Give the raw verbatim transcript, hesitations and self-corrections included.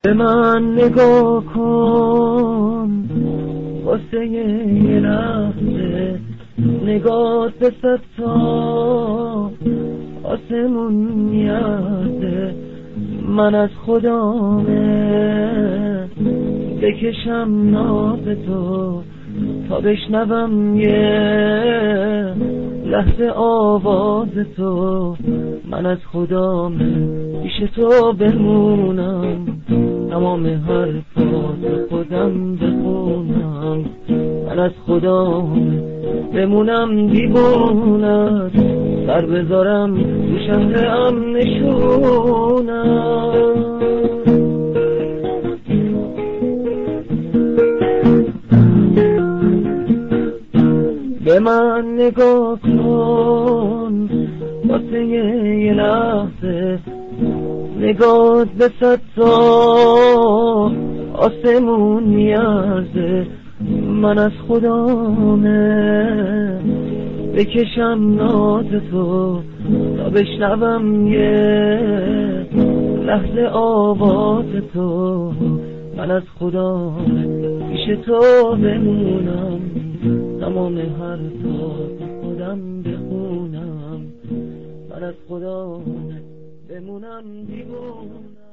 به من نگاه کن واسه یه لحظه، نگاه به صد تا آسمون میارزه. من از خدامه بکشم ناز تو تا بشنوم یه لحظه آواز تو. من از خدامه پیش تو بمونم، تمام حرفات خودم بخونم. من از خدامه بمونم دیوونت، سر بذارم تو شهرم نشونم. به من نگاه کن واسه یه لحظه، نگاه به صد تا آسمون میارزه. من از خدامه بکشم ناز تو تا بشنوم یه لحظه آواز تو. من از خدامه پیش تو بمونم، تمام حرفات خودم بخونم. من از خدامه بمونم دیوونم.